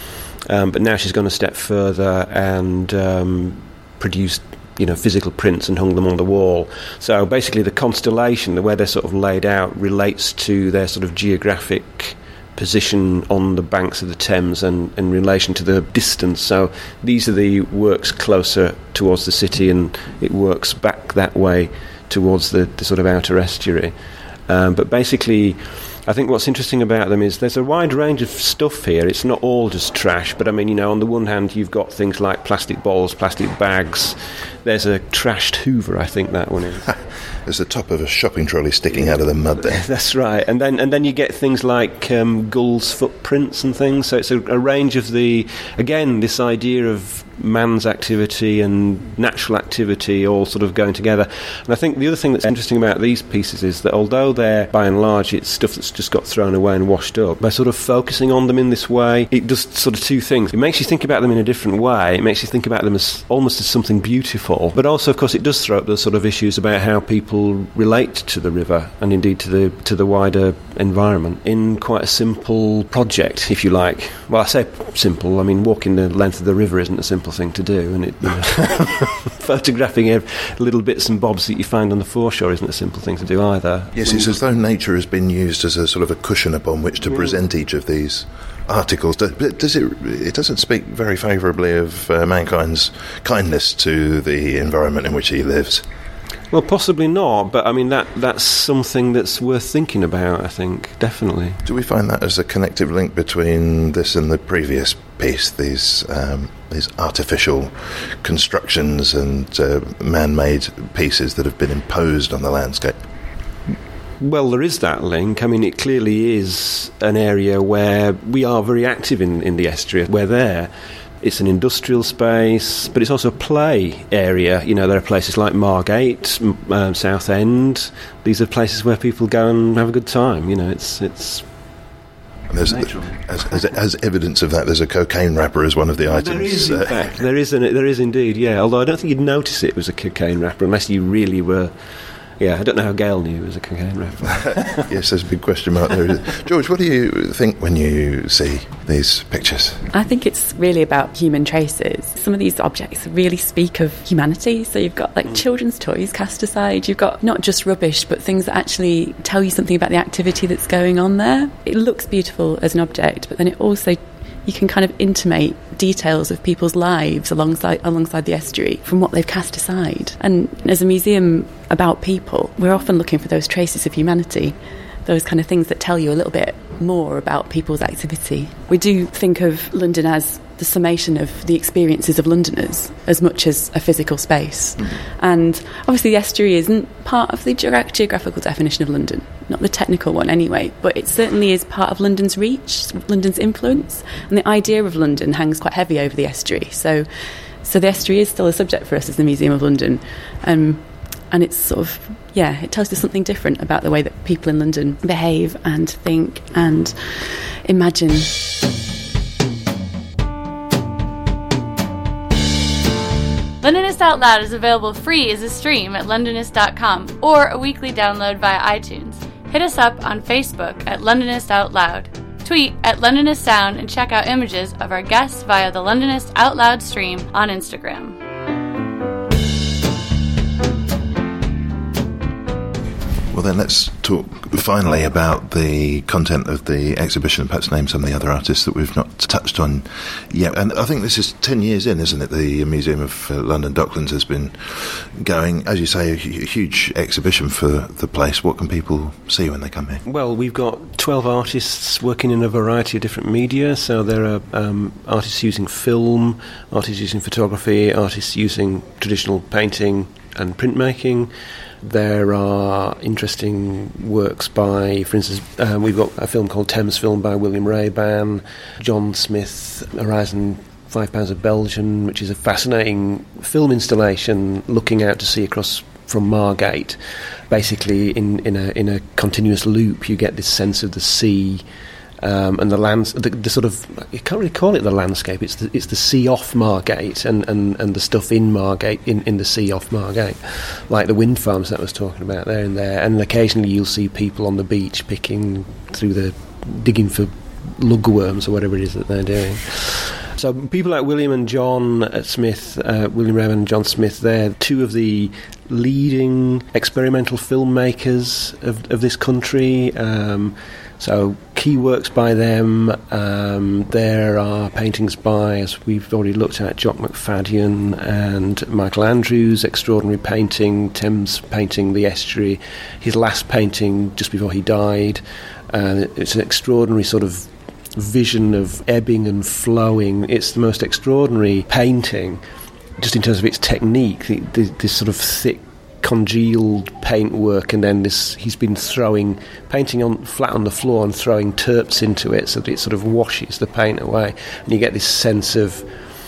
Um, but now she's gone a step further and um, produced, you know, physical prints and hung them on the wall. So basically the constellation, the way they're sort of laid out, relates to their sort of geographic position on the banks of the Thames and in relation to the distance. So these are the works closer towards the city, and it works back that way towards the, the sort of outer estuary. Um, but basically, I think what's interesting about them is there's a wide range of stuff here. It's not all just trash, but I mean, you know, on the one hand, you've got things like plastic bottles, plastic bags. There's a trashed Hoover, I think that one is. There's the top of a shopping trolley sticking out of the mud there. That's right. And then and then you get things like um, gulls' footprints and things. So it's a, a range of the, again, this idea of man's activity and natural activity all sort of going together. And I think the other thing that's interesting about these pieces is that although they're, by and large, it's stuff that's just got thrown away and washed up, by sort of focusing on them in this way, it does sort of two things. It makes you think about them in a different way. It makes you think about them as almost as something beautiful. But also, of course, it does throw up those sort of issues about how people relate to the river and indeed to the to the wider environment in quite a simple project, if you like. Well, I say simple, I mean walking the length of the river isn't a simple thing to do, and it, you know, photographing little bits and bobs that you find on the foreshore isn't a simple thing to do either. Yes, it's as though nature has been used as a sort of a cushion upon which to yeah. present each of these articles. Does it? It doesn't speak very favourably of uh, mankind's kindness to the environment in which he lives. Well, possibly not, but I mean that that's something that's worth thinking about, I think, definitely. Do we find that as a connective link between this and the previous piece, these um, these artificial constructions and uh, man-made pieces that have been imposed on the landscape? Well, there is that link. I mean, it clearly is an area where we are very active in, in the estuary. We're there. It's an industrial space, but it's also a play area. You know, there are places like Margate, um, Southend. These are places where people go and have a good time. You know, it's it's. There's, as, as, as evidence of that, there's a cocaine wrapper as one of the items. There is, in fact, there is, an, there is indeed. Yeah, although I don't think you'd notice it was a cocaine wrapper unless you really were. Yeah, I don't know how Gail knew it was a cocaine wrapper. Yes, there's a big question mark there. George, what do you think when you see these pictures? I think it's really about human traces. Some of these objects really speak of humanity. So you've got like mm. children's toys cast aside. You've got not just rubbish, but things that actually tell you something about the activity that's going on there. It looks beautiful as an object, but then it also, you can kind of intimate details of people's lives alongside alongside the estuary from what they've cast aside. And as a museum about people, we're often looking for those traces of humanity, those kind of things that tell you a little bit more about people's activity. We do think of London as the summation of the experiences of Londoners as much as a physical space. Mm-hmm. And obviously the estuary isn't part of the geog- geographical definition of London, not the technical one anyway, but it certainly is part of London's reach, London's influence, and the idea of London hangs quite heavy over the estuary. So so the estuary is still a subject for us as the Museum of London. Um, and it's sort of, yeah, it tells us something different about the way that people in London behave and think and imagine. Londonist Out Loud is available free as a stream at londonist dot com or a weekly download via iTunes. Hit us up on Facebook at Londonist Out Loud. Tweet at Londonist Sound and check out images of our guests via the Londonist Out Loud stream on Instagram. Well, then let's talk finally about the content of the exhibition and perhaps name some of the other artists that we've not touched on yet. And I think this is ten years in, isn't it? The Museum of uh, London Docklands has been going, as you say, a hu- huge exhibition for the place. What can people see when they come here? Well, we've got twelve artists working in a variety of different media. So there are um, artists using film, artists using photography, artists using traditional painting and printmaking. There are interesting works by, for instance, uh, we've got a film called Thames Film by William Rayban, John Smith, Horizon Five Pounds of Belgium, which is a fascinating film installation looking out to sea across from Margate. Basically, in, in a in a continuous loop, you get this sense of the sea. Um, and the lands, the, the sort of, you can't really call it the landscape. It's the, it's the sea off Margate, and, and, and the stuff in Margate, in, in the sea off Margate, like the wind farms that I was talking about there and there. And occasionally you'll see people on the beach picking through the, digging for lugworms or whatever it is that they're doing. So people like William and John Smith, uh, William Rayban and John Smith, they're two of the leading experimental filmmakers of, of this country. Um, So key works by them. Um, there are paintings by, as we've already looked at, Jock McFadden and Michael Andrews, extraordinary painting, Thames painting the estuary, his last painting just before he died. Uh, it's an extraordinary sort of vision of ebbing and flowing. It's the most extraordinary painting, just in terms of its technique, the, the, this sort of thick, congealed paintwork, and then this he's been throwing painting on flat on the floor and throwing terps into it so that it sort of washes the paint away, and you get this sense of,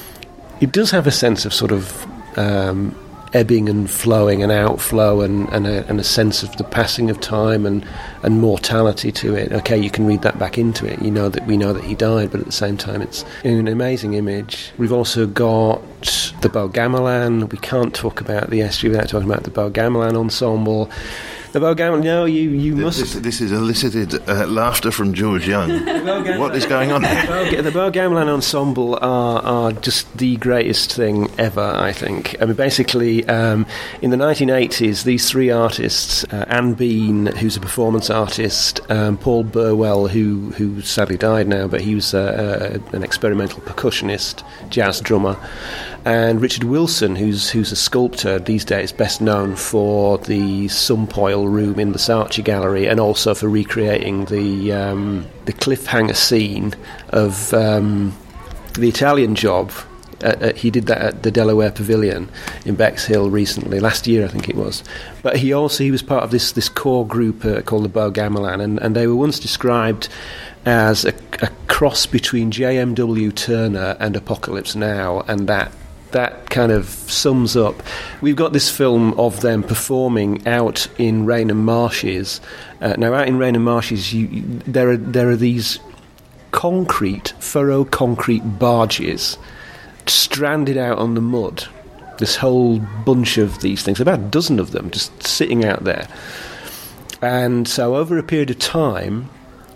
it does have a sense of sort of um, ebbing and flowing and outflow, and, and, a, and a sense of the passing of time and, and mortality to it. Okay, you can read that back into it. You know that we know that he died, but at the same time it's an amazing image. We've also got the Beau Gamelan. We can't talk about the estuary without talking about the Beau Gamelan ensemble. The Beau Gamelan, no, you, you this, must... This, this is elicited uh, laughter from George Young. What is going on here? The Beau Gamelan ensemble are, are just the greatest thing ever, I think. I mean, basically, um, in the nineteen eighties, these three artists, uh, Anne Bean, who's a performance artist, um, Paul Burwell, who, who sadly died now, but he was uh, uh, an experimental percussionist, jazz drummer, And Richard Wilson, who's who's a sculptor these days, best known for the Sumpoil room in the Saatchi Gallery, and also for recreating the um, the cliffhanger scene of um, the Italian Job. Uh, uh, he did that at the Delaware Pavilion in Bexhill recently, last year I think it was. But he also he was part of this this core group uh, called the Beau Gamelan, and, and they were once described as a, a cross between J M W Turner and Apocalypse Now, and that that kind of sums up. We've got this film of them performing out in Rainham Marshes. Uh, now, out in Rainham Marshes, you, you, there are there are these concrete, furrow concrete barges stranded out on the mud. This whole bunch of these things, about a dozen of them, just sitting out there. And so, over a period of time,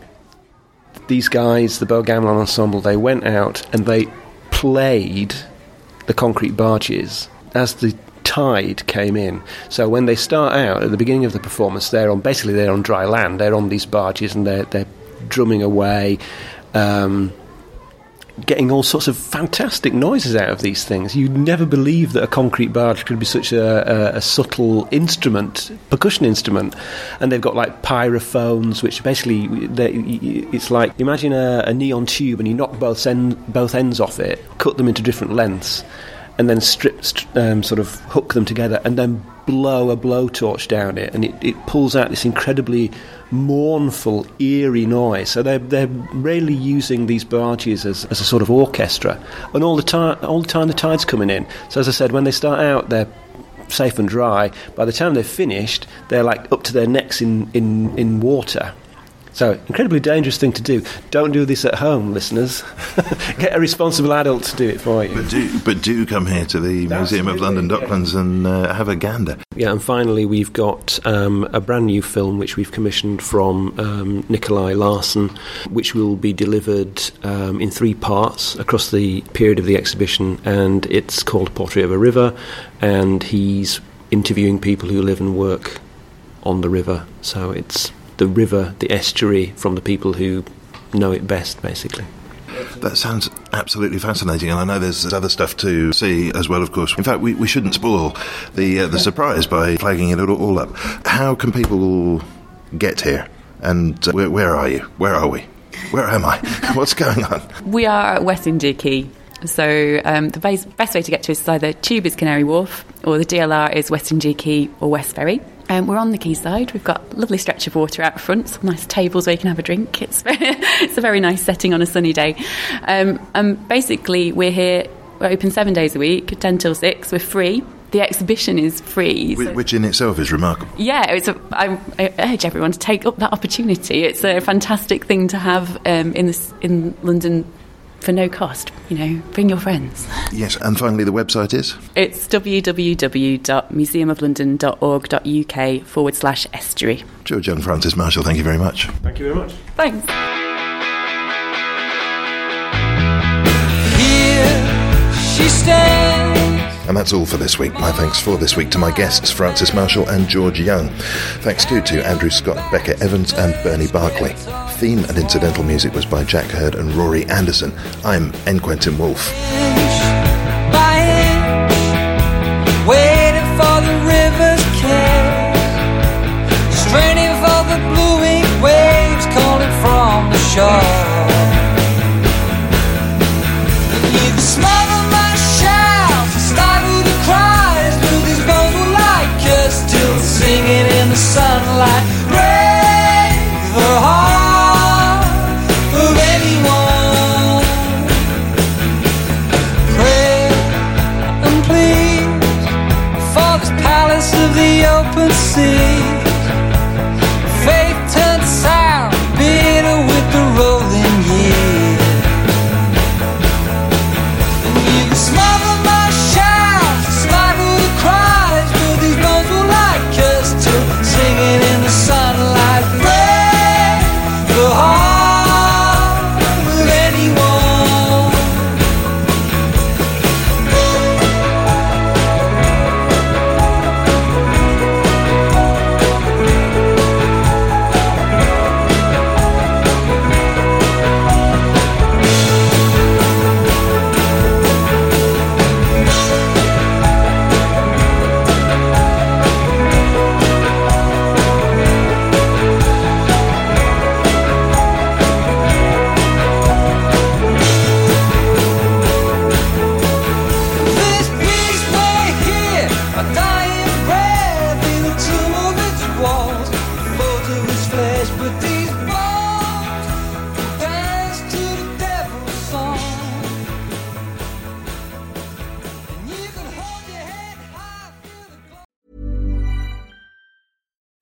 these guys, the Beau Gamelan Ensemble, they went out and they played the concrete barges as the tide came in. So when they start out at the beginning of the performance, they're on basically they're on dry land. They're on these barges and they're they're drumming away, um, getting all sorts of fantastic noises out of these things. You'd never believe that a concrete barge could be such a, a, a subtle instrument, percussion instrument. And they've got like pyrophones, which basically it's like imagine a, a neon tube, and you knock both end, both ends off it, cut them into different lengths, and then strip, um, sort of hook them together, and then blow a blowtorch down it, and it, it pulls out this incredibly mournful, eerie noise. So they're they're really using these barges as, as a sort of orchestra, and all the time, all the time the tide's coming in. So as I said, when they start out, they're safe and dry. By the time they're finished, they're like up to their necks in in, in water. So, incredibly dangerous thing to do. Don't do this at home, listeners. Get a responsible adult to do it for you. But do, but do come here to the Absolutely, Museum of London Docklands yeah. and uh, have a gander. Yeah, and finally we've got um, a brand new film which we've commissioned from um, Nikolai Larson, which will be delivered um, in three parts across the period of the exhibition, and it's called Portrait of a River, and he's interviewing people who live and work on the river. So it's the river, the estuary, from the people who know it best, basically. That sounds absolutely fascinating, and I know there's other stuff to see as well, of course. In fact, we, we shouldn't spoil the uh, the surprise by flagging it all up. How can people get here? And uh, where, where are you? Where are we? Where am I? What's going on? We are at West India Quay. So um, the best, best way to get to us is either Tube is Canary Wharf, or the D L R is West India Quay or West Ferry. Um, we're on the quayside. We've got a lovely stretch of water out front, some nice tables where you can have a drink. It's very, it's a very nice setting on a sunny day. Um, and basically, we're here, we're open seven days a week, ten till six. We're free. The exhibition is free. Which, so. which in itself is remarkable. Yeah, it's a, I, I urge everyone to take up that opportunity. It's a fantastic thing to have um, in, this, in London for no cost. You know, bring your friends. Yes, and finally the website is? It's www.museumoflondon.org.uk forward slash estuary. Georgianne Francis Marshall, thank you very much. Thank you very much. Thanks. Here she stands. And that's all for this week. My thanks for this week to my guests, Francis Marshall and George Young. Thanks too to Andrew Scott, Becca Evans and Bernie Barclay. Theme and incidental music was by Jack Hurd and Rory Anderson. I'm N. Quentin Woolf. By inch, waiting for the river's kiss, straining for the blue-ink waves calling from the shore. You smother my shouts, stifle the cries, through these bones will like us till singing in the sunlight. Break the heart of anyone. Pray and please for this palace of the open sea. Faith turned sour, bitter with the rolling years. And you can smother my shouts, stifle the cries, but these bones will like us till singing in the sunlight. Break the heart of anyone.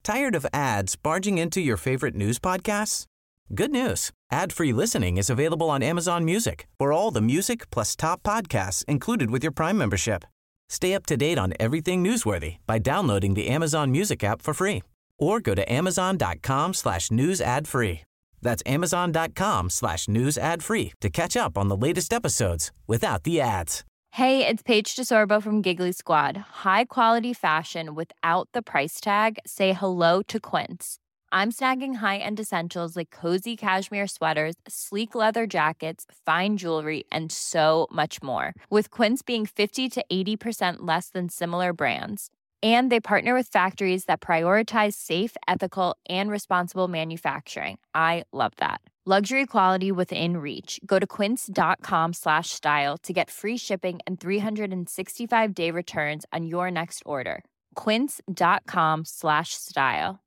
Tired of ads barging into your favorite news podcasts? Good news. Ad-free listening is available on Amazon Music for all the music plus top podcasts included with your Prime membership. Stay up to date on everything newsworthy by downloading the Amazon Music app for free or go to amazon.com slash news ad free. That's amazon.com slash news ad free to catch up on the latest episodes without the ads. Hey, it's Paige DeSorbo from Giggly Squad. High quality fashion without the price tag. Say hello to Quince. I'm snagging high-end essentials like cozy cashmere sweaters, sleek leather jackets, fine jewelry, and so much more. With Quince being fifty to eighty percent less than similar brands. And they partner with factories that prioritize safe, ethical, and responsible manufacturing. I love that. Luxury quality within reach. Go to quince.com slash style to get free shipping and three sixty-five day returns on your next order. Quince.com slash style.